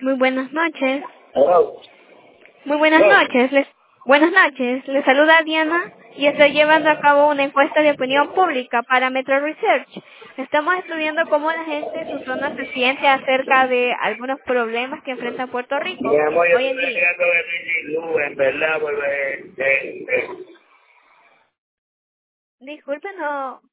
Muy buenas noches. Hello. Muy buenas noches. Buenas noches. Les saluda Diana y estoy llevando a cabo una encuesta de opinión pública para Metro Research. Estamos estudiando cómo la gente en su zona se siente acerca de algunos problemas que enfrenta Puerto Rico Mi amor, yo hoy en estoy día. llegando de luz, en verdad, pues, Disculpen, no,